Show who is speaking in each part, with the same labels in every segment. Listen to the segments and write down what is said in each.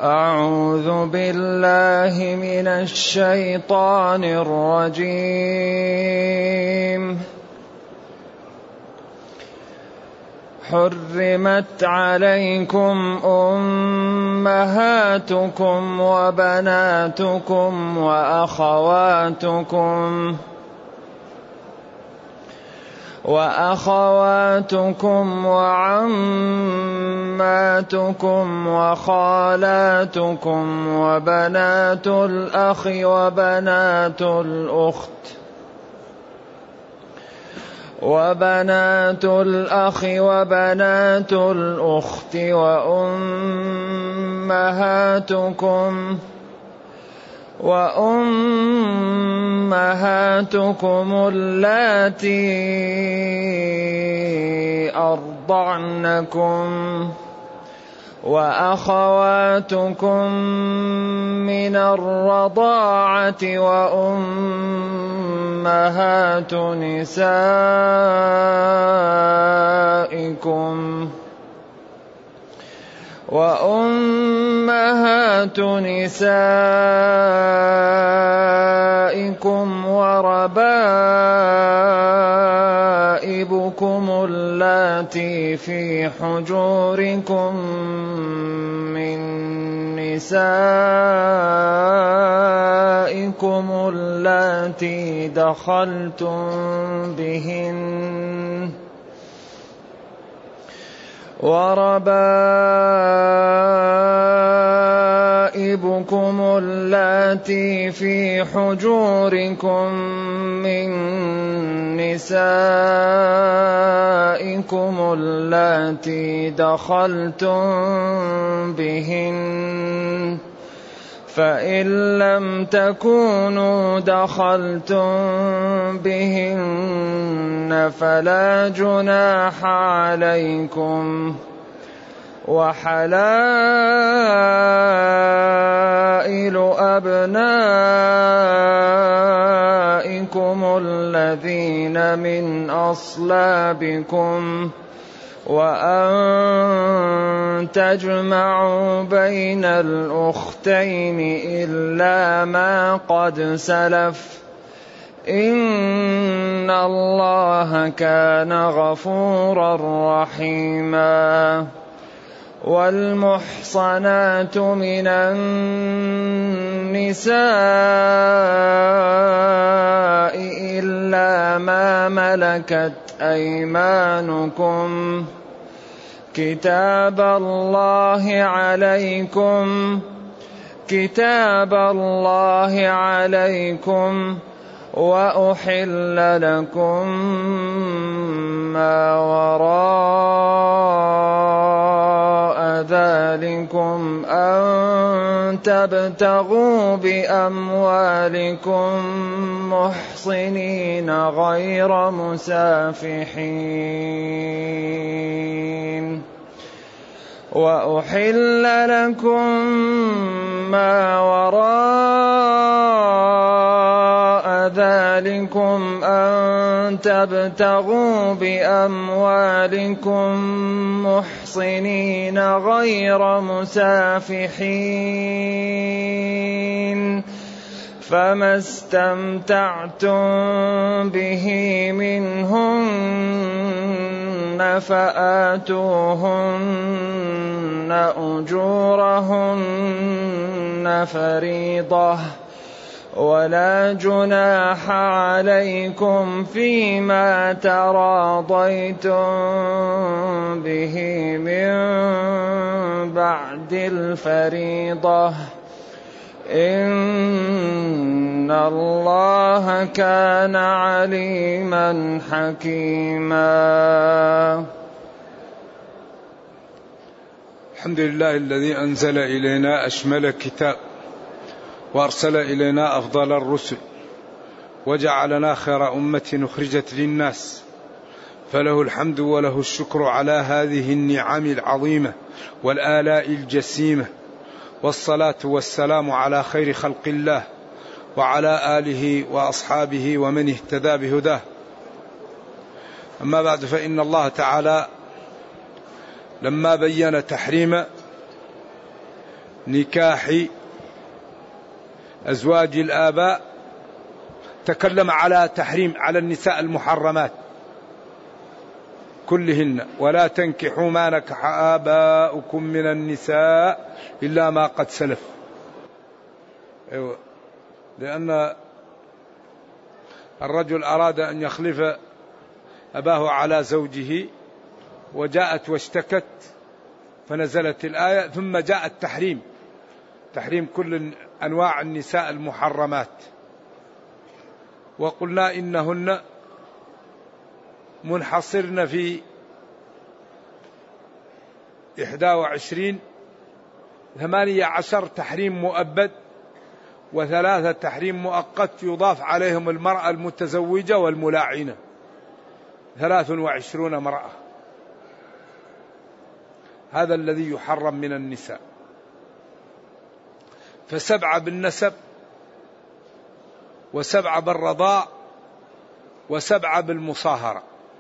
Speaker 1: أعوذ بالله من الشيطان الرجيم. حرمت عليكم أمهاتكم وبناتكم وأخواتكم وعماتكم وخالاتكم وبنات الأخ وبنات الأخت وأمهاتكم اللاتي أرضعنكم وأخواتكم من الرضاعة وأمهات نسائكم وربائبكم اللاتي في حجوركم من نسائكم اللاتي دخلتم بهن وربائبكم اللاتي في حجوركم من نسائكم اللاتي دخلتم بهن فإن لم تكونوا دخلتم بهن فلا جناح عليكم وحلائل أبنائكم الذين من أصلابكم وأن تجمعوا بين الأختين إلا ما قد سلف إن الله كان غفورا رحيما. والمحصنات من النساء إلا ما ملكت أيمانكم كتاب الله عليكم وأحل لكم ما وراء ذلكم أن تبتغوا بأموالكم محصنين غير مسافحين وأحل لكم ما وراء ذلكم أن تبتغوا بأموالكم محصنين غير مسافحين فما استمتعتم به منهن فآتوهن أجورهن فريضة ولا جناح عليكم فيما تراضيتم به من بعد الفريضة إن الله كان عليما حكيما.
Speaker 2: الحمد لله الذي أنزل إلينا أشمل كتاب وأرسل إلينا أفضل الرسل وجعلنا خير أمة أخرجت للناس فله الحمد وله الشكر على هذه النعم العظيمة والآلاء الجسيمة والصلاة والسلام على خير خلق الله وعلى آله وأصحابه ومن اهتدى بهداه. أما بعد، فإن الله تعالى لما بين تحريم نكاح أزواج الآباء تكلم على تحريم على النساء المحرمات كلهن: ولا تنكحوا ما نكح آباؤكم من النساء إلا ما قد سلف. أيوة. لأن الرجل أراد أن يخلف أباه على زوجه وجاءت واشتكت فنزلت الآية، ثم جاء التحريم، تحريم كل أنواع النساء المحرمات. وقلنا إنهن منحصرن في 21 18 تحريم مؤبد و3 تحريم مؤقت يضاف عليهم المرأة المتزوجة والملاعنة، 23 امرأة. هذا الذي يحرم من النساء. ف7 بالنسب، و7 بالرضاع، و7 بالمصاهرة.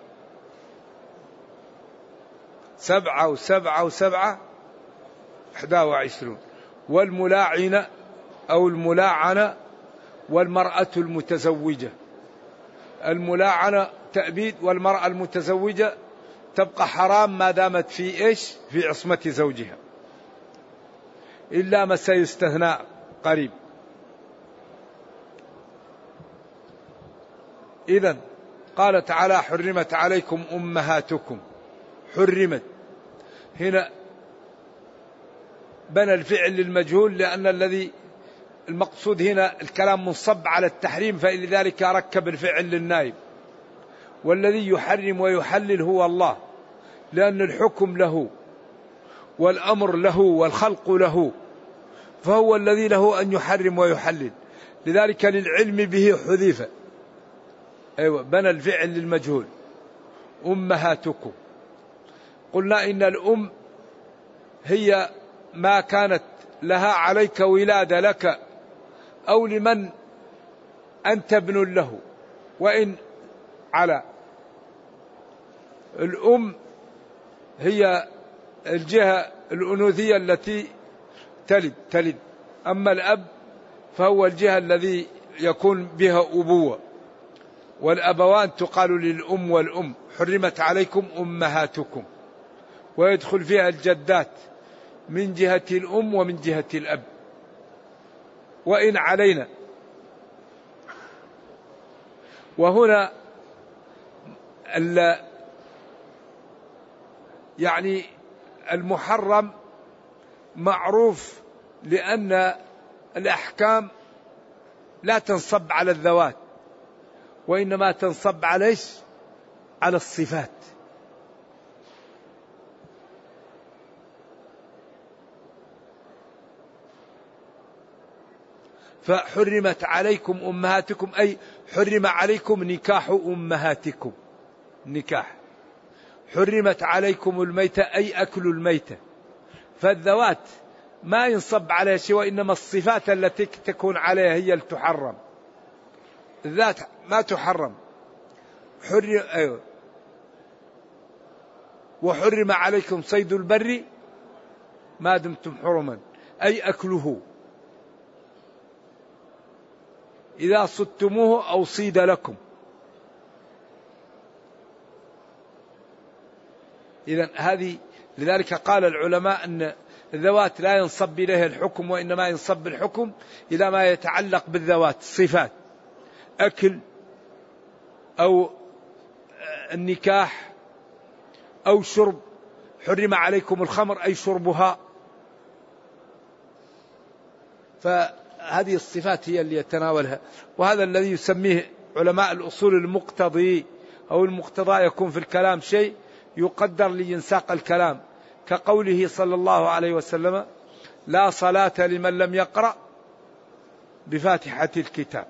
Speaker 2: 7 و7 و7 21. والملاعنة أو الملاعنة والمرأة المتزوجة، الملاعنة تأبيد، والمرأة المتزوجة تبقى حرام ما دامت في عصمة زوجها، إلا ما سيستثنى قريب. إذن قال تعالى: حرمت عليكم أمهاتكم. حرمت هنا بنى الفعل للمجهول، لأن الذي المقصود هنا الكلام منصب على التحريم، فلذلك ركب الفعل للنائب. والذي يحرم ويحلل هو الله، لأن الحكم له والأمر له والخلق له، فهو الذي له أن يحرم ويحلل. لذلك للعلم به حذف. أيوة، بنى الفعل للمجهول. أمهاتكم. قلنا إن الأم هي ما كانت لها عليك ولادة لك أو لمن أنت ابن له، وإن على. الأم هي الجهة الأنوثية التي تلد. أما الأب فهو الجهة الذي يكون بها أبوة، والأبوان تقال للأم والأم. حرمت عليكم أمهاتكم، ويدخل فيها الجدات من جهة الأم ومن جهة الأب، وإن علينا. وهنا يعني المحرم معروف، لأن الأحكام لا تنصب على الذوات، وإنما تنصب على الصفات. فحرمت عليكم أمهاتكم، أي حرم عليكم نكاح أمهاتكم. نكاح. حرمت عليكم الميتة، أي أكل الميتة. فالذوات ما ينصب عليها شيء، وإنما الصفات التي تكون عليها هي اللي تحرم. الذات ما تحرم. أيوه. وحرم عليكم صيد البر ما دمتم حرما، أي أكله إذا صدتموه أو صيد لكم. إذن هذه، لذلك قال العلماء أن الذوات لا ينصب إليها الحكم، وإنما ينصب الحكم إلى ما يتعلق بالذوات، صفات، أكل أو النكاح أو شرب. حرم عليكم الخمر، أي شربها. فهذه الصفات هي اللي يتناولها، وهذا الذي يسميه علماء الأصول المقتضي، أو المقتضى يكون في الكلام شيء يقدر لينساق الكلام، كقوله صلى الله عليه وسلم: لا صلاة لمن لم يقرأ بفاتحة الكتاب.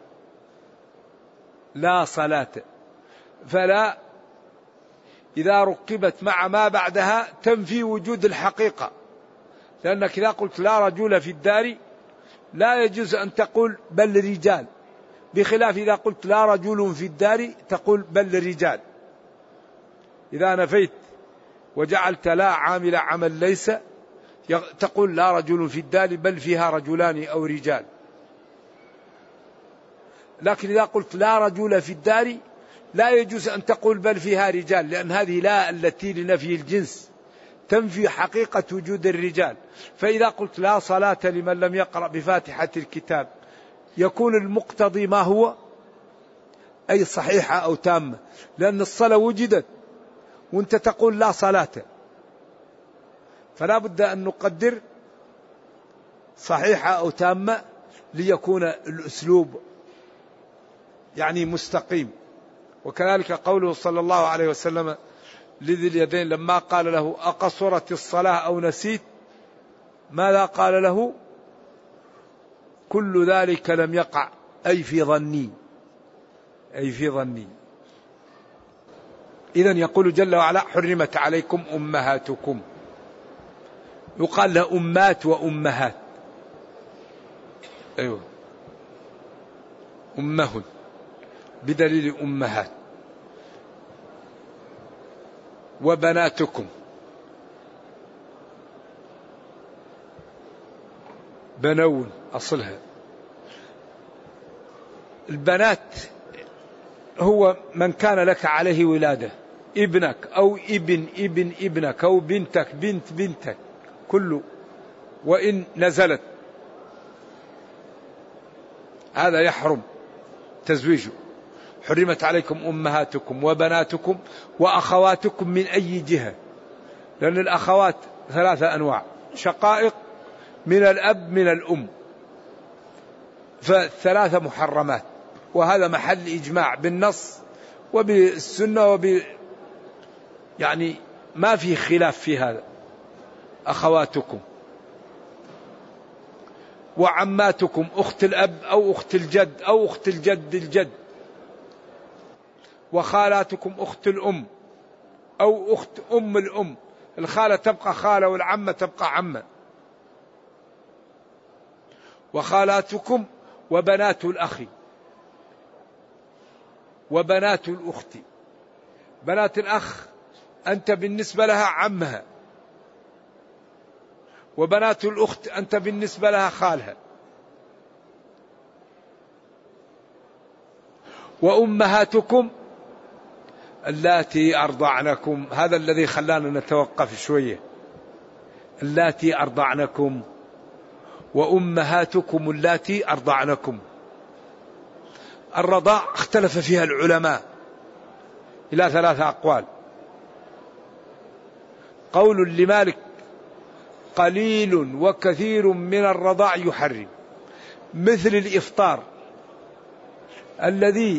Speaker 2: لا صلاة، فلا إذا ركبت مع ما بعدها تنفي وجود الحقيقة، لأنك إذا قلت لا رجل في الدار لا يجوز أن تقول بل رجال، بخلاف إذا قلت لا رجل في الدار تقول بل رجال. إذا نفيت وجعلت لا عامل عمل ليس، تقول لا رجل في الدار بل فيها رجلان أو رجال. لكن إذا قلت لا رجل في الدار لا يجوز أن تقول بل فيها رجال، لأن هذه لا التي لنفي الجنس تنفي حقيقة وجود الرجال. فإذا قلت لا صلاة لمن لم يقرأ بفاتحة الكتاب يكون المقتضي ما هو؟ أي صحيحة أو تامة، لأن الصلاة وجدت وانت تقول لا صلاة، فلا بد أن نقدر صحيحة أو تامة ليكون الأسلوب يعني مستقيم. وكذلك قوله صلى الله عليه وسلم لذي اليدين لما قال له أقصرت الصلاة أو نسيت، ماذا قال له؟ كل ذلك لم يقع أي في ظني، أي في ظني. إذن يقول جل وعلا حرمت عليكم أمهاتكم، يقال له أمات وأمهات، أيوة أمهن بدليل أمهات. وبناتكم، بنون أصلها. البنات هو من كان لك عليه ولادة، ابنك أو ابن ابنك أو بنتك بنت بنتك كله، وإن نزلت هذا يحرم تزويجه. حرمت عليكم أمهاتكم وبناتكم وأخواتكم من أي جهة، لأن الأخوات ثلاثة أنواع: شقائق من الأب من الأم، فالثلاثة محرمات، وهذا محل إجماع بالنص وبالسنة يعني ما في خلاف في هذا. أخواتكم وعماتكم أخت الأب أو أخت الجد أو أخت الجد الجد، وخالاتكم أخت الأم أو أخت أم الأم، الخالة تبقى خالة والعمة تبقى عمة. وخالاتكم وبنات الأخ وبنات الأخت. بنات الأخ أنت بالنسبة لها عمها، وبنات الأخت أنت بالنسبة لها خالها. وأمهاتكم اللاتي أرضعنكم، هذا الذي خلانا نتوقف شوية، اللاتي أرضعنكم وأمهاتكم اللاتي أرضعنكم. الرضاع اختلف فيها العلماء إلى 3 أقوال. قول لمالك قليل وكثير من الرضاع يحرم، مثل الإفطار الذي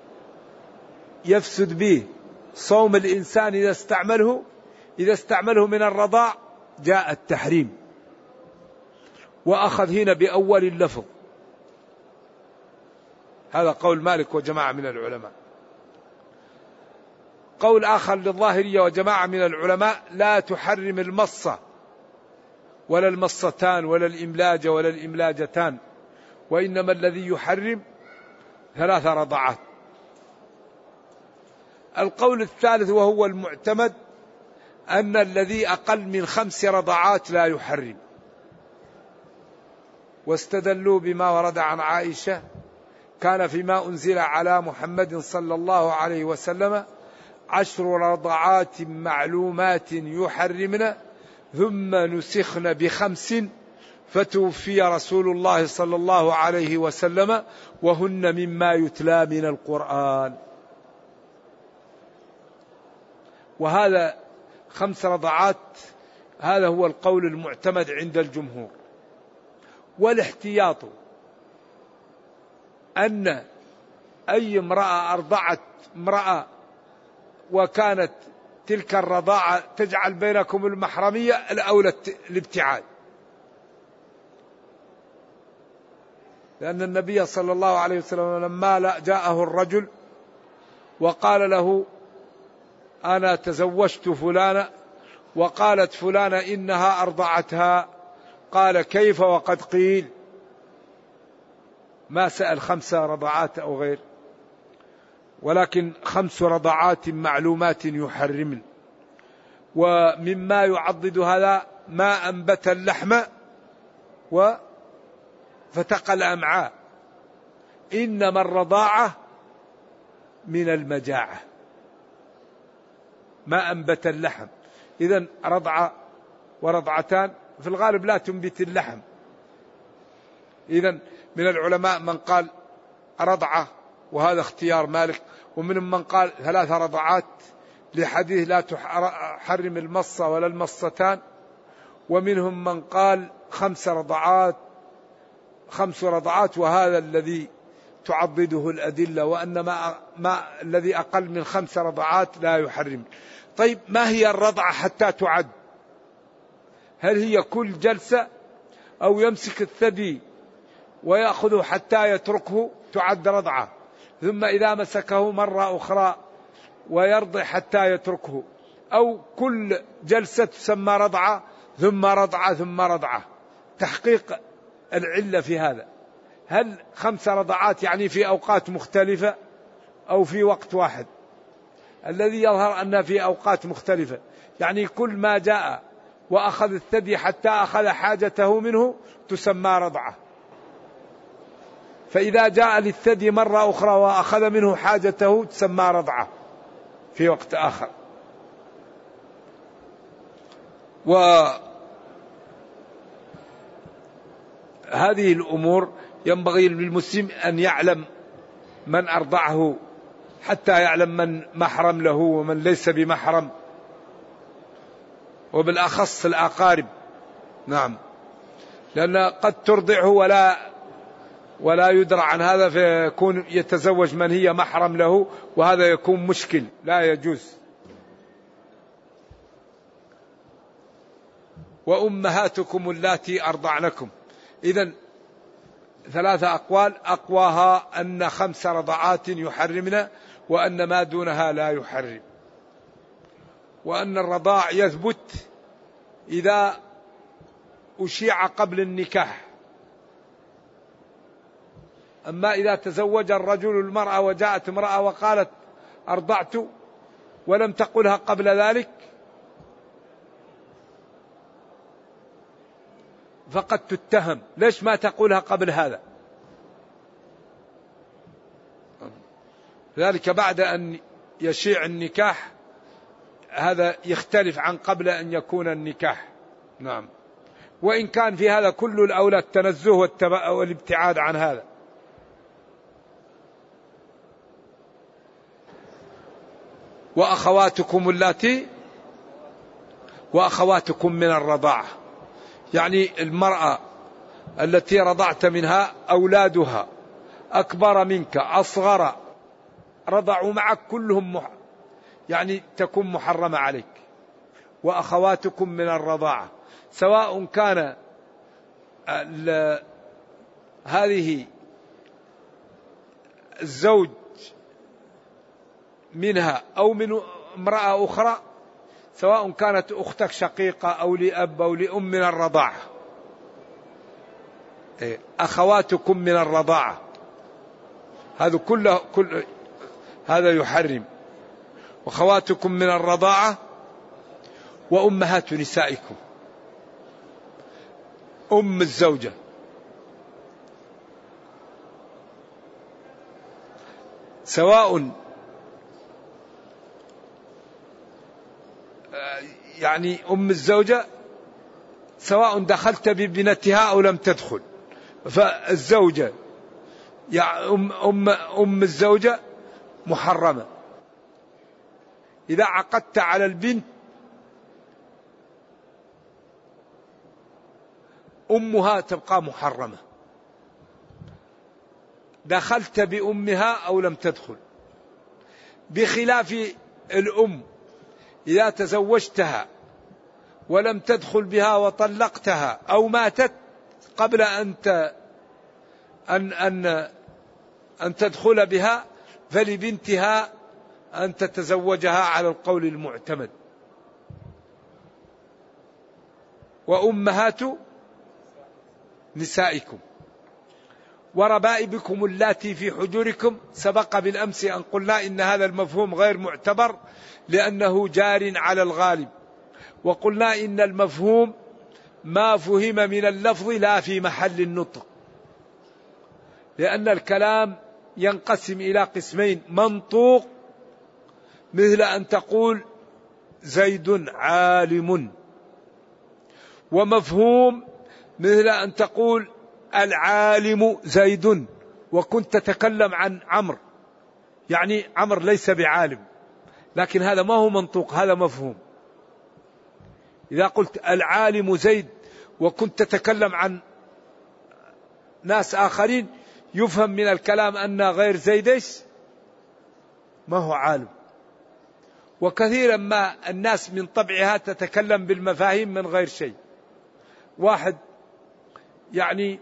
Speaker 2: يفسد به صوم الإنسان إذا استعمله من الرضاع جاء التحريم، وأخذ هنا بأول اللفظ. هذا قول مالك وجماعة من العلماء. قول آخر للظاهرية وجماعة من العلماء لا تحرم المصة ولا المصتان ولا الإملاج ولا الإملاجتان، وإنما الذي يحرم 3 رضعات. القول الثالث وهو المعتمد أن الذي أقل من 5 رضعات لا يحرم، واستدلوا بما ورد عن عائشة كان فيما أنزل على محمد صلى الله عليه وسلم 10 رضعات معلومات يحرمن ثم نسخن ب5 فتوفي رسول الله صلى الله عليه وسلم وهن مما يتلى من القرآن. وهذا 5 رضعات، هذا هو القول المعتمد عند الجمهور. والاحتياط أن أي امرأة أرضعت امرأة وكانت تلك الرضاعة تجعل بينكم المحرمية، الأولى الابتعاد، لأن النبي صلى الله عليه وسلم لما جاءه الرجل وقال له أنا تزوجت فلانة وقالت فلانة إنها أرضعتها، قال كيف وقد قيل، ما سأل 5 رضعات أو غير، ولكن 5 رضعات معلومات يحرمن. ومما يعضد هذا ما أنبت اللحم وفتق الأمعاء، إنما الرضاعة من المجاعة. ما أنبت اللحم، إذن رضعة ورضعتان في الغالب لا تنبت اللحم. إذن من العلماء من قال رضعة وهذا اختيار مالك، ومنهم من قال 3 رضعات لحديث لا تحرم المصة ولا المصتان، ومنهم من قال 5 رضعات 5 رضعات، وهذا الذي تعضده الأدلة، وأن ما الذي أقل من 5 رضعات لا يحرم. طيب ما هي الرضعة حتى تعد؟ هل هي كل جلسة أو يمسك الثدي ويأخذه حتى يتركه تعد رضعة، ثم إذا مسكه مرة أخرى ويرضع حتى يتركه، أو كل جلسة تسمى رضعة ثم رضعة ثم رضعة؟ تحقيق العلة في هذا، هل 5 رضعات يعني في أوقات مختلفة أو في وقت واحد؟ الذي يظهر أنها في أوقات مختلفة، يعني كل ما جاء وأخذ الثدي حتى أخذ حاجته منه تسمى رضعة، فإذا جاء للثدي مرة أخرى وأخذ منه حاجته تسمى رضعة في وقت آخر. وهذه الأمور ينبغي للمسلم أن يعلم من أرضعه، حتى يعلم من محرم له ومن ليس بمحرم، وبالأخص الأقارب. نعم، لأن قد ترضعه ولا يدرى عن هذا، فيكون يتزوج من هي محرم له، وهذا يكون مشكل لا يجوز. وأمهاتكم اللاتي أرضعنكم. إذن 3 أقوال، أقواها أن 5 رضعات يحرمن، وأن ما دونها لا يحرم، وأن الرضاع يثبت إذا أشيع قبل النكاح. أما إذا تزوج الرجل المرأة وجاءت امرأة وقالت أرضعت ولم تقلها قبل ذلك فقد تتهم، ليش ما تقولها قبل هذا؟ ذلك بعد أن يشيع النكاح هذا يختلف عن قبل أن يكون النكاح. نعم، وإن كان في هذا كل الأولى التنزه والابتعاد عن هذا. وأخواتكم اللاتي، وأخواتكم من الرضاعة، يعني المرأة التي رضعت منها أولادها أكبر منك أصغر رضعوا معك كلهم يعني تكون محرمة عليك. وأخواتكم من الرضاعة، سواء كان هذه الزوج منها أو من امرأة أخرى، سواء كانت أختك شقيقة أو لأب أو لأم من الرضاعة. أخواتكم من الرضاعة هذا كله هذا يحرم. وأخواتكم من الرضاعة وأمهات نسائكم، أم الزوجة، سواء يعني أم الزوجة سواء دخلت بابنتها أو لم تدخل، فالزوجة يعني أم الزوجة محرمة. إذا عقدت على البنت أمها تبقى محرمة، دخلت بأمها أو لم تدخل، بخلاف الأم إذا تزوجتها ولم تدخل بها وطلقتها أو ماتت قبل أن تدخل بها، فلبنتها أن تتزوجها على القول المعتمد. وأمهات نسائكم وربائبكم اللاتي في حجوركم. سبق بالأمس أن قلنا إن هذا المفهوم غير معتبر لأنه جار على الغالب، وقلنا إن المفهوم ما فهم من اللفظ لا في محل النطق، لأن الكلام ينقسم إلى قسمين: منطوق مثل أن تقول زيد عالم، ومفهوم مثل أن تقول العالم زيد وكنت تتكلم عن عمرو، يعني عمرو ليس بعالم، لكن هذا ما هو منطوق، هذا مفهوم. إذا قلت العالم زيد وكنت تتكلم عن ناس آخرين يفهم من الكلام أن غير زيد ما هو عالم. وكثيرا ما الناس من طبعها تتكلم بالمفاهيم من غير شيء. واحد يعني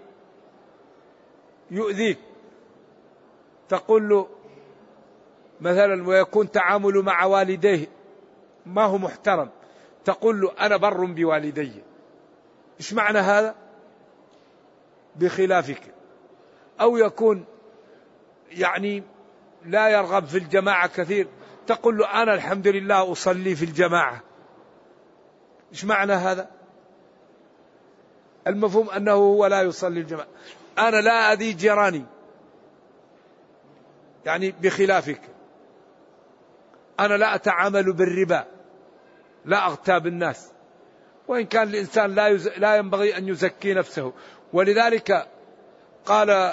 Speaker 2: يؤذيك تقول له مثلا ويكون تعامل مع والديه ما هو محترم، تقول له أنا بر بوالدي. إيش معنى هذا؟ بخلافك. أو يكون يعني لا يرغب في الجماعة كثير، تقول له أنا الحمد لله أصلي في الجماعة. إيش معنى هذا؟ المفهوم أنه هو لا يصلي الجماعة. أنا لا أذي جيراني، يعني بخلافك. أنا لا أتعامل بالربا، لا أغتاب الناس. وإن كان الإنسان لا ينبغي أن يزكي نفسه. ولذلك قال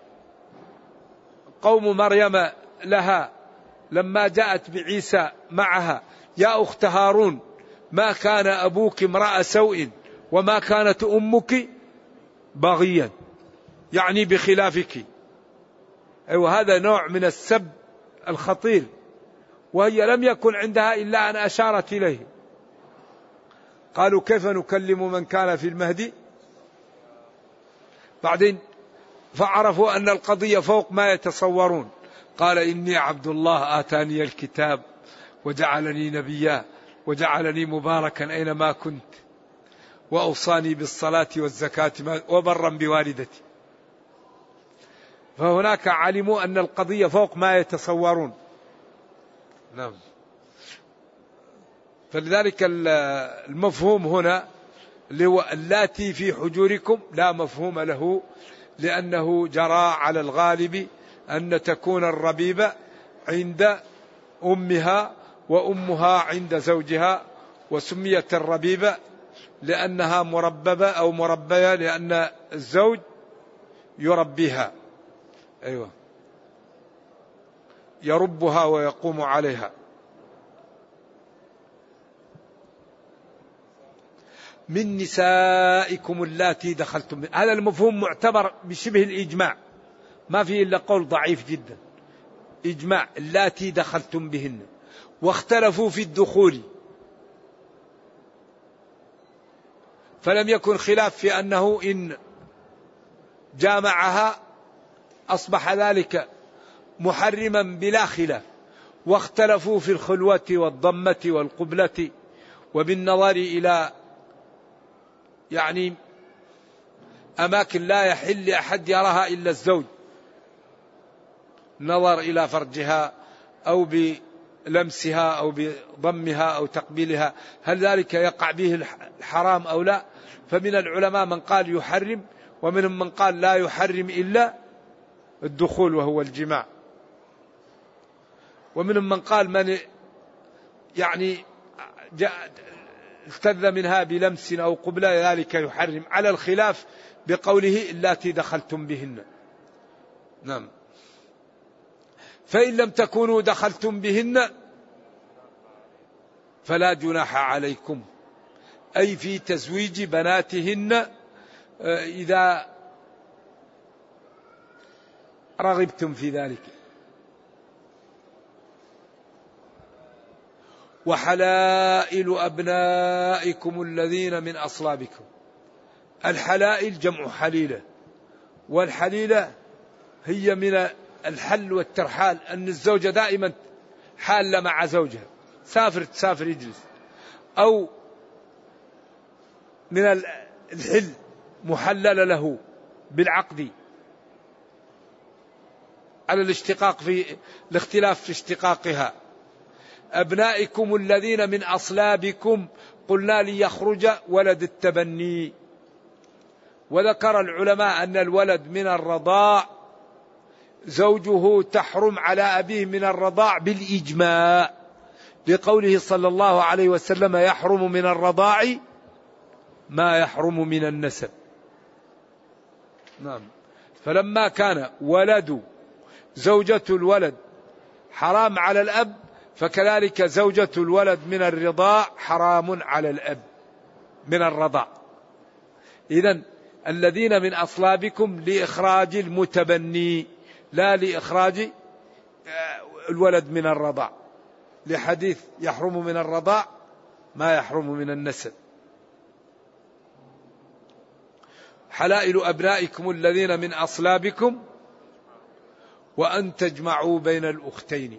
Speaker 2: قوم مريم لها لما جاءت بعيسى معها: يا أخت هارون ما كان أبوك امرأ سوء وما كانت أمك بغيا، يعني بخلافك. أيوة، هذا نوع من السب الخطير، وهي لم يكن عندها إلا أن أشارت إليه. قالوا كيف نكلم من كان في المهدي؟ بعدين فعرفوا أن القضية فوق ما يتصورون. قال إني عبد الله آتاني الكتاب وجعلني نبيا وجعلني مباركا أينما كنت وأوصاني بالصلاة والزكاة وبرا بوالدتي. فهناك علموا أن القضية فوق ما يتصورون. نعم. فلذلك المفهوم هنا اللي هو اللاتي في حجوركم لا مفهوم له، لأنه جرى على الغالب أن تكون الربيبة عند أمها وأمها عند زوجها، وسميت الربيبة لأنها مرببة أو مربية لأن الزوج يربيها. أيوة، يربها ويقوم عليها. من نسائكم اللاتي دخلتم من. هذا المفهوم معتبر بشبه الإجماع، ما فيه إلا قول ضعيف جدا. إجماع اللاتي دخلتم بهن، واختلفوا في الدخول، فلم يكن خلاف في أنه إن جامعها أصبح ذلك محرما بلا خلاف. واختلفوا في الخلوة والضمة والقبلة وبالنظر إلى يعني أماكن لا يحل لأحد يراها إلا الزوج، نظر إلى فرجها أو بلمسها أو بضمها أو تقبيلها، هل ذلك يقع به الحرام أو لا؟ فمن العلماء من قال يحرم، ومنهم من قال لا يحرم إلا الدخول وهو الجماع، ومنهم من قال من يعني استذ منها بلمس أو قبلة ذلك يحرم، على الخلاف بقوله اللاتي دخلتم بهن. نعم. فإن لم تكونوا دخلتم بهن فلا جناح عليكم، أي في تزويج بناتهن إذا رغبتم في ذلك. وحلائل أبنائكم الذين من أصلابكم. الحلائل جمع حليلة، والحليلة هي من الحل والترحال، أن الزوجة دائما حالة مع زوجها، تسافر يجلس، أو من الحل محلل له بالعقد على الاشتقاق في الاختلاف في اشتقاقها. أبنائكم الذين من أصلابكم، قلنا ليخرج ولد التبني. وذكر العلماء أن الولد من الرضاع زوجه تحرم على أبيه من الرضاع بالإجماع، لقوله صلى الله عليه وسلم: يحرم من الرضاع ما يحرم من النسب. نعم. فلما كان ولد زوجة الولد حرام على الأب، فكذلك زوجة الولد من الرضاع حرام على الأب من الرضاع. إذن الذين من أصلابكم لإخراج المتبني، لا لإخراج الولد من الرضاع، لحديث يحرم من الرضاع ما يحرم من النسب. حلائل أبنائكم الذين من أصلابكم وأن تجمعوا بين الأختين،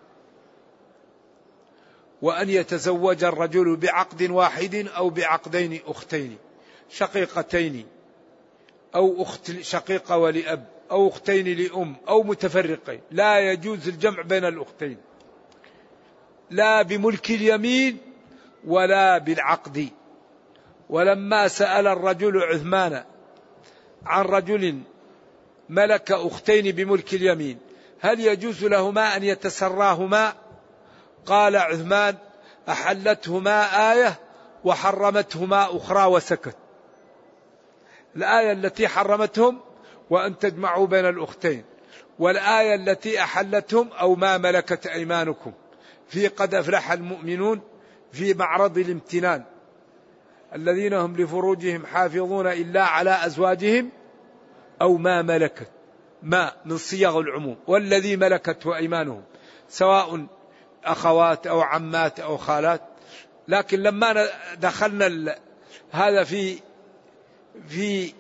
Speaker 2: وأن يتزوج الرجل بعقد واحد أو بعقدين أختين شقيقتين، أو أخت شقيقة ولأب، أو أختين لأم، أو متفرقين. لا يجوز الجمع بين الأختين، لا بملك اليمين ولا بالعقد. ولما سأل الرجل عثمان عن رجل ملك أختين بملك اليمين هل يجوز لهما أن يتسراهما؟ قال عثمان: أحلتهما آية وحرمتهما أخرى، وسكت. الآية التي حرمتهم وأن تجمعوا بين الأختين، والآية التي أحلتهم أو ما ملكت أيمانكم في قد أفلح المؤمنون في معرض الامتنان الذين هم لفروجهم حافظون إلا على أزواجهم أو ما ملكت، ما من صيغ العموم، والذي ملكته أيمانهم، سواء أخوات أو عمات أو خالات. لكن لما دخلنا هذا في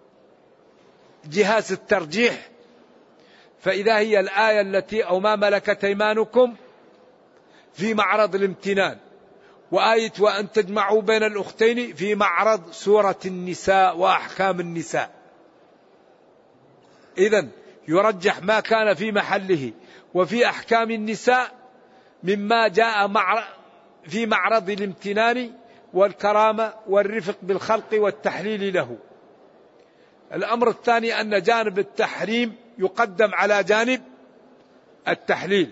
Speaker 2: جهاز الترجيح، فإذا هي الآية التي أو ما ملكت أيمانكم في معرض الامتنان، وآية وأن تجمعوا بين الأختين في معرض سورة النساء وأحكام النساء. إذن يرجح ما كان في محله وفي أحكام النساء مما جاء في معرض الامتنان والكرامة والرفق بالخلق والتحليل له. الأمر الثاني أن جانب التحريم يقدم على جانب التحليل.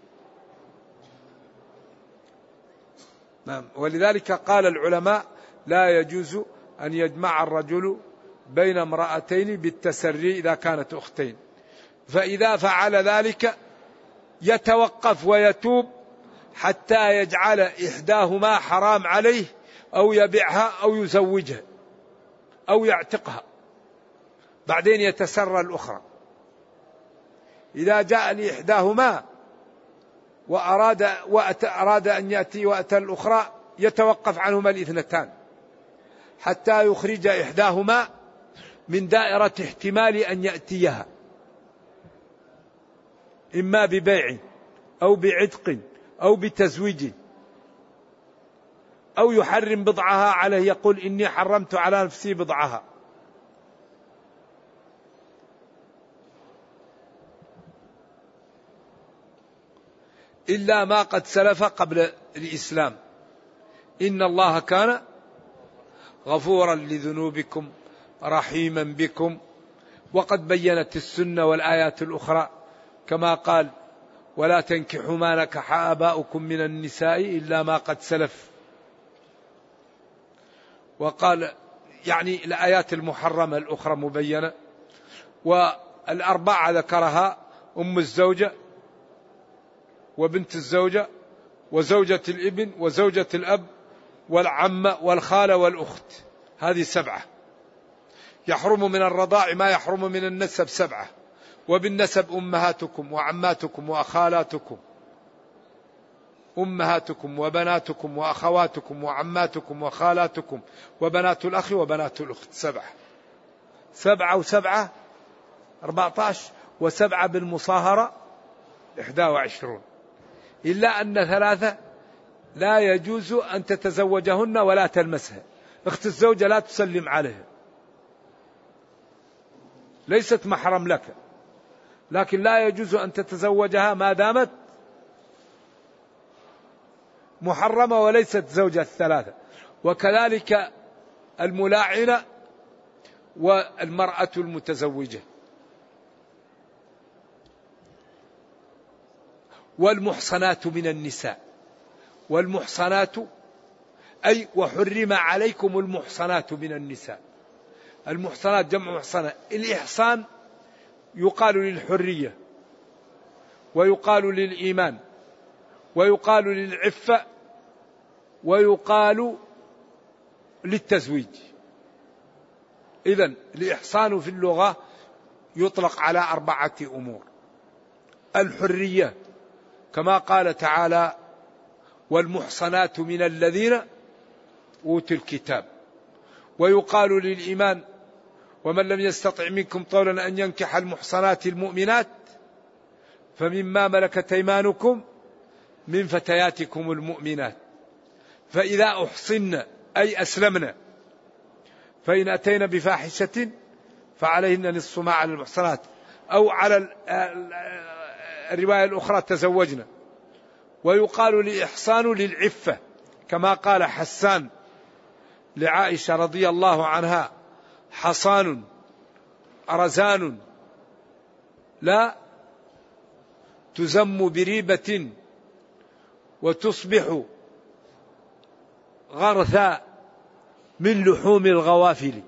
Speaker 2: ولذلك قال العلماء: لا يجوز أن يجمع الرجل بين امرأتين بالتسري إذا كانت أختين، فإذا فعل ذلك يتوقف ويتوب حتى يجعل إحداهما حرام عليه، أو يبيعها أو يزوجها أو يعتقها، بعدين يتسرى الأخرى. إذا جاء لإحداهما وأراد أن يأتي وأتى الأخرى يتوقف عنهما الاثنتان حتى يخرج إحداهما من دائرة احتمال أن يأتيها، إما ببيع أو بعتق أو بتزويج، أو يحرم بضعها عليه، يقول: إني حرمت على نفسي بضعها. إلا ما قد سلف قبل الإسلام، إن الله كان غفورا لذنوبكم رحيما بكم. وقد بينت السنة والآيات الأخرى كما قال: ولا تنكحوا ما نكح آباؤكم من النساء إلا ما قد سلف. وقال يعني الآيات المحرمة الأخرى مبينة. والأربعة ذكرها: أم الزوجة وبنت الزوجة وزوجة الابن وزوجة الأب والعمة والخالة والأخت، هذه 7. يحرم من الرضاع ما يحرم من النسب 7. وبالنسب أمهاتكم وعماتكم وأخالاتكم، أمهاتكم وبناتكم وأخواتكم وعماتكم وخالاتكم وبنات الأخ وبنات الأخت، 7. 7 و7 14، و7 بالمصاهرة 21. إلا أن 3 لا يجوز أن تتزوجهن ولا تلمسها. أخت الزوجة لا تسلم عليها، ليست محرم لك، لكن لا يجوز أن تتزوجها ما دامت محرمة وليست زوجة الثلاثة. وكذلك الملاعنة والمرأة المتزوجة. والمحصنات من النساء، والمحصنات أي وحرم عليكم المحصنات من النساء. المحصنات جمع محصنة. الإحصان يقال للحرية، ويقال للإيمان، ويقال للعفة، ويقال للتزويج. إذن الإحصان في اللغة يطلق على 4 أمور: الحرية كما قال تعالى: والمحصنات من الذين أوتوا الكتاب. ويقال للإيمان: ومن لم يستطع منكم طولا أن ينكح المحصنات المؤمنات فمما ملكت أيمانكم من فتياتكم المؤمنات. فإذا أحصن أي أسلمنا، فإن أتينا بفاحشة فعليهن نصف ما على المحصنات، أو على الرواية الأخرى تزوجنا. ويقال الإحصان للعفة كما قال حسان لعائشة رضي الله عنها: حصان رزان لا تزم بريبة وتصبح غرثا من لحوم الغوافل.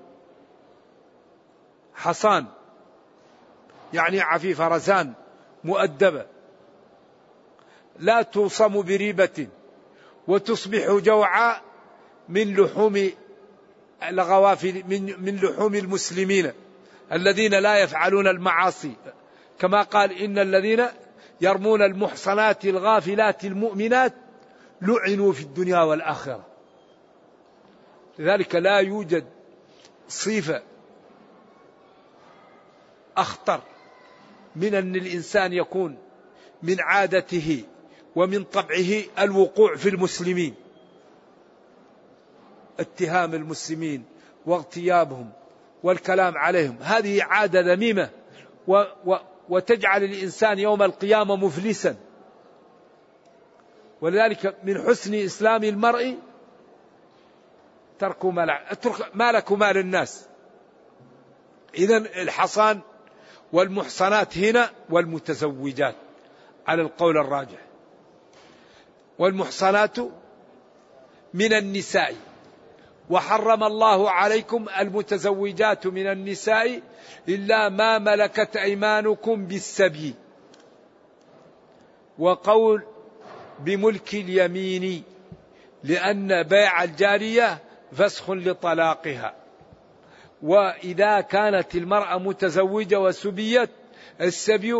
Speaker 2: حصان يعني عفيفة، رزان مؤدبة، لا توصم بريبة، وتصبح جوعاء من لحوم الغوافل، من لحوم المسلمين الذين لا يفعلون المعاصي، كما قال: إن الذين يرمون المحصنات الغافلات المؤمنات لعنوا في الدنيا والآخرة. لذلك لا يوجد صفة أخطر من أن الإنسان يكون من عادته ومن طبعه الوقوع في المسلمين، اتهام المسلمين واغتيابهم والكلام عليهم. هذه عادة ذميمة وتجعل الإنسان يوم القيامة مفلسا. ولذلك من حسن إسلام المرء ترك مالك ومال الناس. إذن الحصان والمحصنات هنا والمتزوجات على القول الراجح. والمحصنات من النساء، وحرم الله عليكم المتزوجات من النساء إلا ما ملكت أيمانكم بالسبي. وقول بملك اليمين، لأن بيع الجارية فسخ لطلاقها. وإذا كانت المرأة متزوجة وسبيت، السبي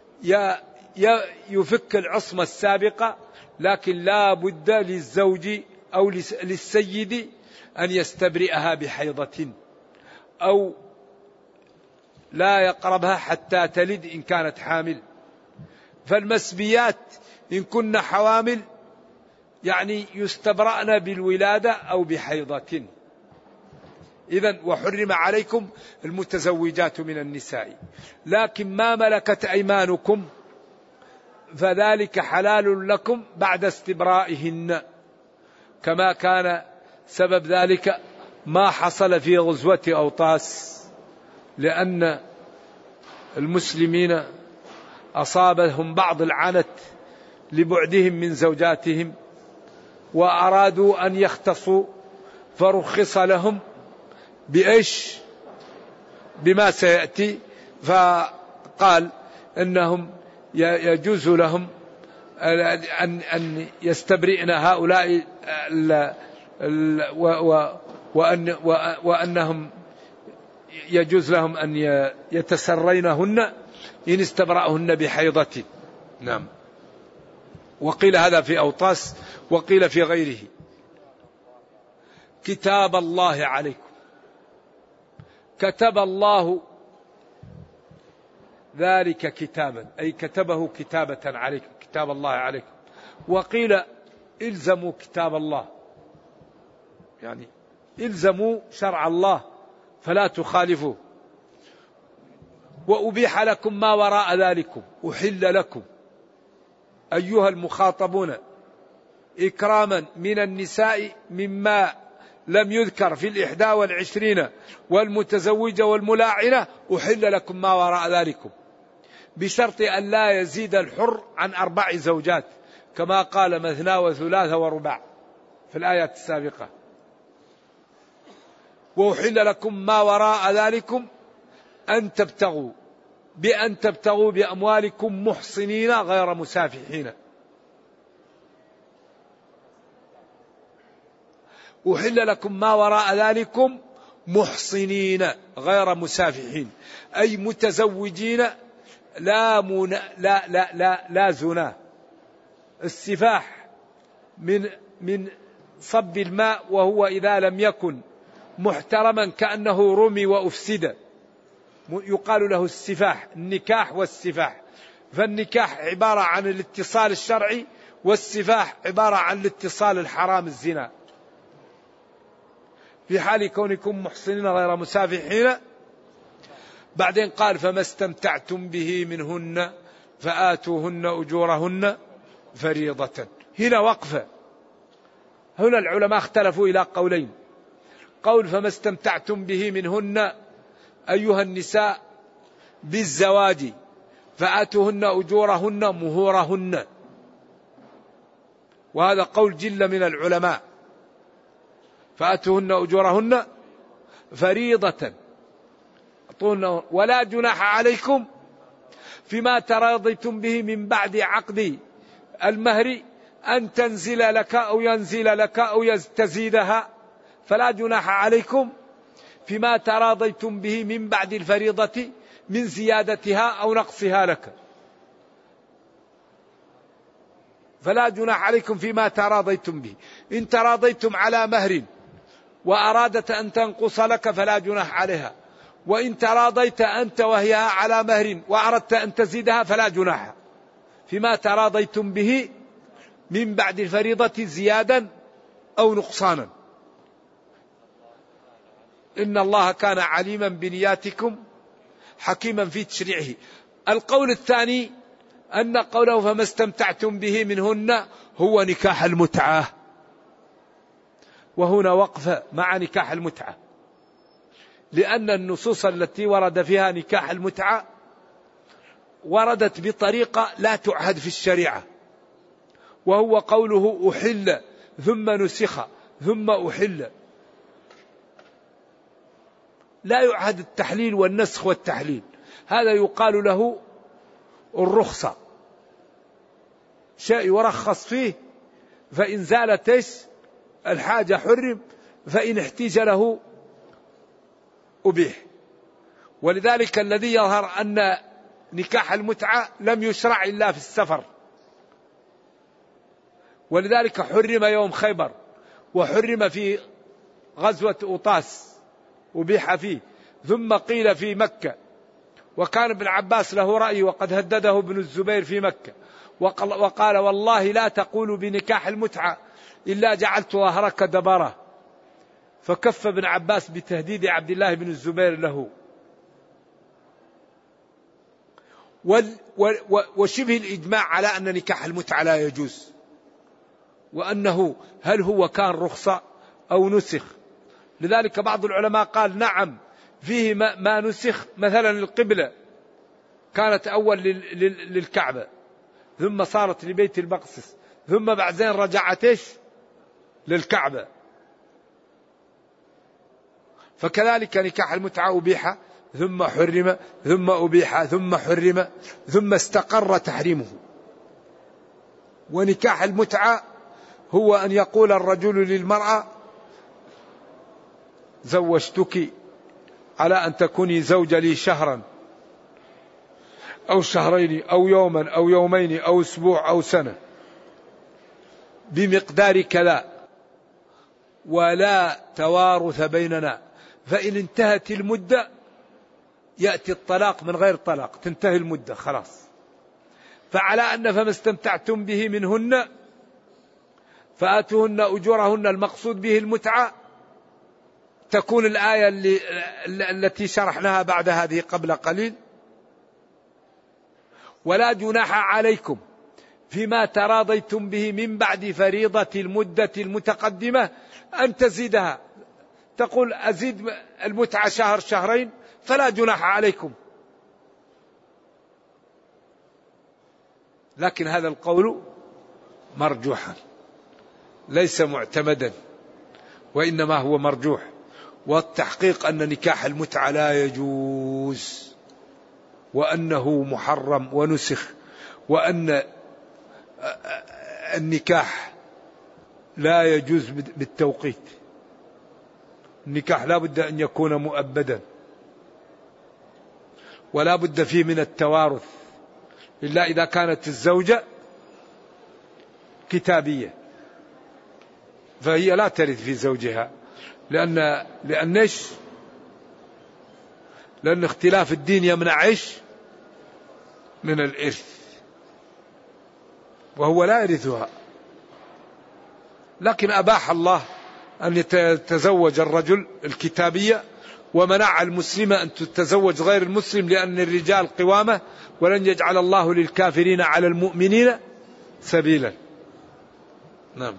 Speaker 2: يفك العصمة السابقة، لكن لا بد للزوج أو للسيد أن يستبرئها بحيضة أو لا يقربها حتى تلد إن كانت حامل. فالمسبيات إن كن حوامل يعني يستبرأن بالولادة أو بحيضة. إذن وحرم عليكم المتزوجات من النساء، لكن ما ملكت أيمانكم فذلك حلال لكم بعد استبرائهن، كما كان سبب ذلك ما حصل في غزوة أوطاس، لأن المسلمين أصابهم بعض العنت لبعدهم من زوجاتهم وأرادوا أن يختصوا، فرخص لهم بإيش؟ بما سيأتي. فقال إنهم يجوز لهم أن يستبرئن هؤلاء وأنهم يجوز لهم أن يتسرينهن إن استبرأهن بحيضة. نعم. وقيل هذا في أوطاس وقيل في غيره. كتاب الله عليكم، كتب الله ذلك كتابا أي كتبه كتابة عليكم، كتاب الله عليكم. وقيل إلزموا كتاب الله، يعني إلزموا شرع الله فلا تخالفوا. وأبيح لكم ما وراء ذلكم، أحل لكم أيها المخاطبون إكراما من النساء مما لم يذكر في 21 والمتزوجة والملاعنة أحل لكم ما وراء ذلكم، بشرط أن لا يزيد الحر عن 4 زوجات كما قال مثنى وثلاث ورباع في الآيات السابقة. وأحل لكم ما وراء ذلكم أن تبتغوا بأموالكم محصنين غير مسافحين. أحل لكم ما وراء ذلكم محصنين غير مسافحين، أي متزوجين لا زنا. السفاح من صب الماء، وهو إذا لم يكن محترما كأنه رمي وأفسد، يقال له السفاح، النكاح والسفاح. فالنكاح عبارة عن الاتصال الشرعي، والسفاح عبارة عن الاتصال الحرام الزنا. في حال كونكم محصنين غير مسافحين. بعدين قال فما استمتعتم به منهن فآتوهن أجورهن فريضة. هنا وقفة. هنا العلماء اختلفوا إلى قولين: قول فما استمتعتم به منهن أيها النساء بالزواج فآتوهن أجورهن مهورهن، وهذا قول جل من العلماء، فآتوهن أجورهن فريضة، ولا جناح عليكم فيما تراضيتم به من بعد عقد المهر أن تنزل لك أو ينزل لك أو تزيدها، فلا جناح عليكم فيما تراضيتم به من بعد الفريضة من زيادتها أو نقصها لك. فلا جناح عليكم فيما تراضيتم به. إن تراضيتم على مهر وأرادت أن تنقص لك فلا جناح عليها، وإن تراضيت أنت وهي على مهر وأردت أن تزيدها فلا جناح فيما تراضيتم به من بعد الفريضة زيادا أو نقصانا. إن الله كان عليما بنياتكم حكيما في تشريعه. القول الثاني أن قوله فما استمتعتم به منهن هو نكاح المتعة، وهنا وقفة مع نكاح المتعة، لأن النصوص التي ورد فيها نكاح المتعة وردت بطريقة لا تعهد في الشريعة، وهو قوله أحل ثم نسخ ثم أحل، لا يعهد التحليل والنسخ والتحليل، هذا يقال له الرخصة، شيء يرخص فيه، فإن زالت الحاجة حرم، فإن احتيج له أبيح. ولذلك الذي يظهر أن نكاح المتعة لم يشرع إلا في السفر، ولذلك حرم يوم خيبر، وحرم في غزوة أوطاس أبيح فيه، ثم قيل في مكة، وكان ابن عباس له رأي وقد هدده ابن الزبير في مكة وقال والله لا تقول بنكاح المتعة إلا جعلت ظهرك دبرة، فكف ابن عباس بتهديد عبد الله بن الزبير له. وشبه الإجماع على أن نكاح المتعة لا يجوز، وأنه هل هو كان رخصة أو نسخ. لذلك بعض العلماء قال نعم فيه ما نسخ، مثلا القبلة كانت أول للكعبة ثم صارت لبيت المقدس ثم بعدين رجعت للكعبة، فكذلك نكاح المتعة أبيح ثم حرم ثم أبيح ثم حرم ثم استقر تحريمه. ونكاح المتعة هو أن يقول الرجل للمرأة زوجتك على أن تكوني زوجة لي شهرا أو شهرين أو يوما أو يومين أو أسبوع أو سنة بمقدار كذا، ولا توارث بيننا، فإن انتهت المدة يأتي الطلاق من غير طلاق، تنتهي المدة خلاص. فعلى أن فما استمتعتم به منهن فآتوهن أجورهن، المقصود به المتعة، تكون الآية التي شرحناها بعد هذه قبل قليل: ولا جناح عليكم فيما تراضيتم به من بعد فريضة المدة المتقدمة أن تزيدها، تقول أزيد المتعة شهر شهرين فلا جناح عليكم. لكن هذا القول مرجوحا ليس معتمدا، وإنما هو مرجوح، والتحقيق أن نكاح المتعة لا يجوز، وأنه محرم ونسخ، وأن النكاح لا يجوز بالتوقيت. النكاح لا بد أن يكون مؤبدا، ولا بد فيه من التوارث إلا إذا كانت الزوجة كتابية، فهي لا ترث في زوجها، لأن اختلاف الدين يمنع من الإرث، وهو لا يرثها. لكن أباح الله أن يتزوج الرجل الكتابية، ومنع المسلمة أن تتزوج غير المسلم، لأن الرجال قوامة، ولن يجعل الله للكافرين على المؤمنين سبيلا. نعم.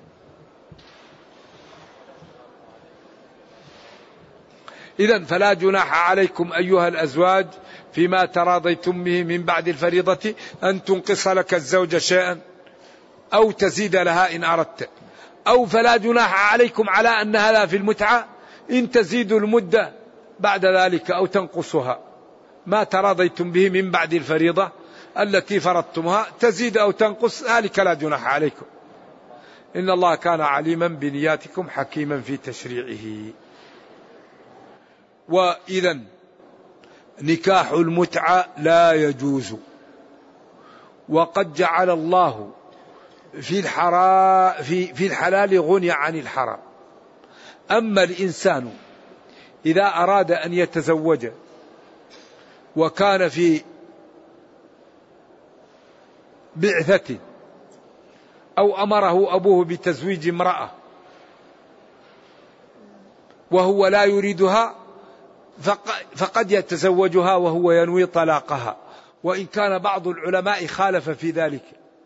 Speaker 2: إذن فلا جناح عليكم أيها الأزواج فيما تراضيتم به من بعد الفريضة أن تنقص لك الزوجة شيئا أو تزيد لها إن أردت، أو فلا جناح عليكم على أن هذا في المتعة إن تزيدوا المدة بعد ذلك أو تنقصها. ما تراضيتم به من بعد الفريضة التي فرضتمها تزيد أو تنقص، ذلك لا جناح عليكم. إن الله كان عليما بنياتكم حكيما في تشريعه. وإذا نكاح المتعة لا يجوز، وقد جعل الله في الحلال غني عن الحرام. أما الإنسان إذا أراد أن يتزوج وكان في بعثة أو أمره أبوه بتزويج امرأة وهو لا يريدها، فقد يتزوجها وهو ينوي طلاقها، وإن كان بعض العلماء خالف في ذلك،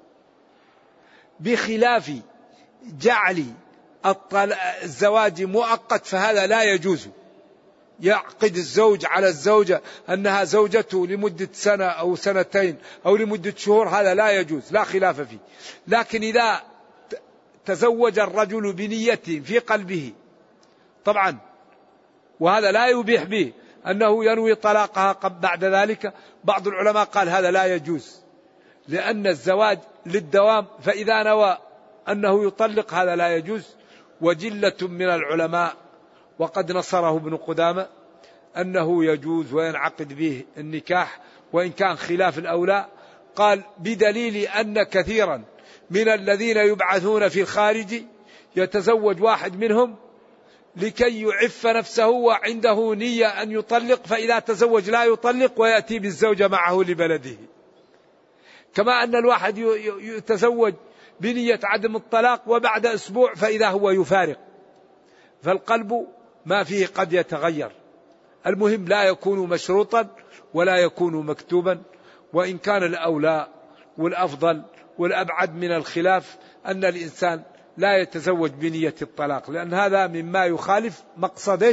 Speaker 2: بخلاف جعل الزواج مؤقت، فهذا لا يجوز. يعقد الزوج على الزوجة أنها زوجته لمدة سنة أو سنتين أو لمدة شهور، هذا لا يجوز، لا خلاف فيه. لكن إذا تزوج الرجل بنية في قلبه طبعا، وهذا لا يبيح به أنه ينوي طلاقها بعد ذلك، بعض العلماء قال هذا لا يجوز، لأن الزواج للدوام، فإذا نوى أنه يطلق هذا لا يجوز. وجلة من العلماء وقد نصره ابن قدامة أنه يجوز وينعقد به النكاح، وإن كان خلاف الأولى. قال بدليل أن كثيرا من الذين يبعثون في الخارج يتزوج واحد منهم لكي يعف نفسه وعنده نية أن يطلق، فإذا تزوج لا يطلق ويأتي بالزوجة معه لبلده. كما أن الواحد يتزوج بنية عدم الطلاق وبعد أسبوع فإذا هو يفارق، فالقلب ما فيه قد يتغير. المهم لا يكون مشروطا ولا يكون مكتوبا. وإن كان الأولى والأفضل والأبعد من الخلاف أن الإنسان لا يتزوج بنية الطلاق، لأن هذا مما يخالف مقصد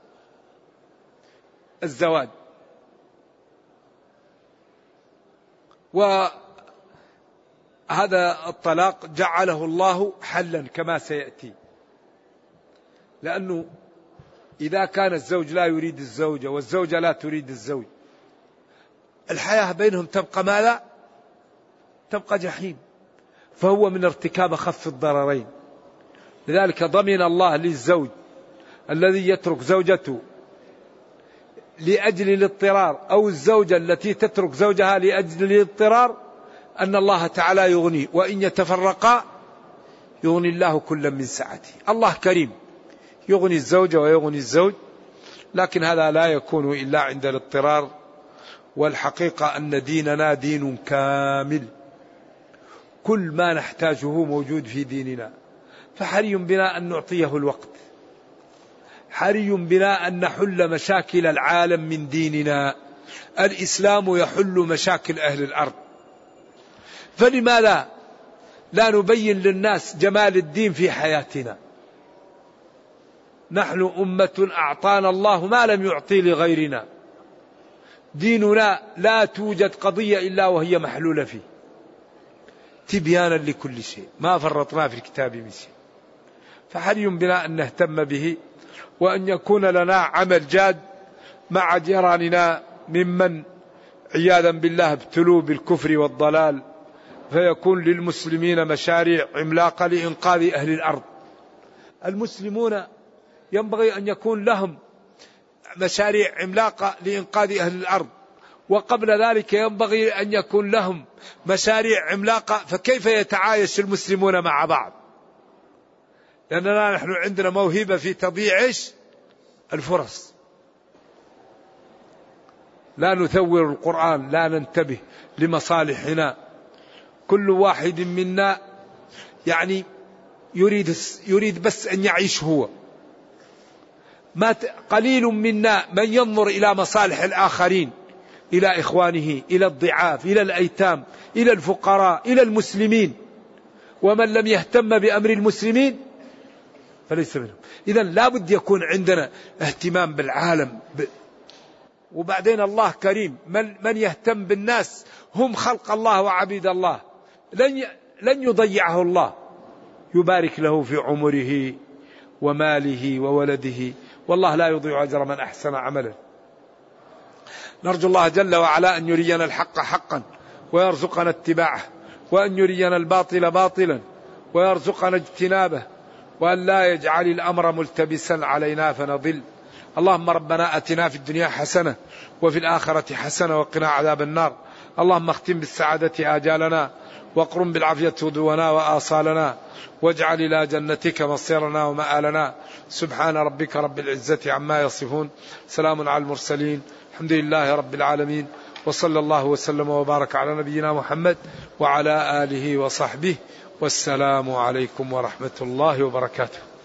Speaker 2: الزواج. وهذا الطلاق جعله الله حلا كما سيأتي، لأنه إذا كان الزوج لا يريد الزوجة والزوجة لا تريد الزوج، الحياة بينهم تبقى ماذا؟ تبقى جحيم. فهو من ارتكاب أخف الضررين. لذلك ضمن الله للزوج الذي يترك زوجته لأجل الاضطرار، أو الزوجة التي تترك زوجها لأجل الاضطرار، أن الله تعالى يغني، وإن يتفرقا يغني الله كلا من سعته. الله كريم يغني الزوجة ويغني الزوج، لكن هذا لا يكون إلا عند الاضطرار. والحقيقة أن ديننا دين كامل، كل ما نحتاجه موجود في ديننا، فحري بنا أن نعطيه الوقت، حري بنا أن نحل مشاكل العالم من ديننا. الإسلام يحل مشاكل أهل الأرض،
Speaker 3: فلماذا لا نبين للناس جمال الدين في حياتنا؟ نحن أمة أعطانا الله ما لم يعطي لغيرنا. ديننا لا توجد قضية إلا وهي محلولة فيه، تبيانا لكل شيء، ما فرطنا في الكتاب من شيء. فحري بنا أن نهتم به، وأن يكون لنا عمل جاد مع جيراننا ممن عياذا بالله ابتلوا بالكفر والضلال، فيكون للمسلمين مشاريع عملاقة لإنقاذ أهل الأرض. المسلمون ينبغي أن يكون لهم مشاريع عملاقة لإنقاذ أهل الأرض، وقبل ذلك ينبغي أن يكون لهم مشاريع عملاقة. فكيف يتعايش المسلمون مع بعض؟ لأننا نحن عندنا موهبة في تضييع الفرص. لا نثور القرآن، لا ننتبه لمصالحنا. كل واحد منا يعني يريد بس أن يعيش هو. قليل منا من ينظر إلى مصالح الآخرين، إلى إخوانه، إلى الضعاف، إلى الأيتام، إلى الفقراء، إلى المسلمين. ومن لم يهتم بأمر المسلمين فليس منهم. إذن لا بد يكون عندنا اهتمام بالعالم. وبعدين الله كريم، من يهتم بالناس هم خلق الله وعبيد الله، لن يضيعه الله، يبارك له في عمره وماله وولده، والله لا يضيع أجر من أحسن عملا. نرجو الله جل وعلا أن يرينا الحق حقا ويرزقنا اتباعه، وأن يرينا الباطل باطلا ويرزقنا اجتنابه، وأن لا يجعل الأمر ملتبسا علينا فنضل. اللهم ربنا أتنا في الدنيا حسنة وفي الآخرة حسنة وقنا عذاب النار. اللهم اختم بالسعادة آجالنا، واقرم بالعافية غدونا وآصالنا، واجعل إلى جنتك مصيرنا ومآلنا. سبحان ربك رب العزة عما يصفون، سلام على المرسلين، الحمد لله رب العالمين، وصلى الله وسلم وبارك على نبينا محمد وعلى آله وصحبه، والسلام عليكم ورحمة الله وبركاته.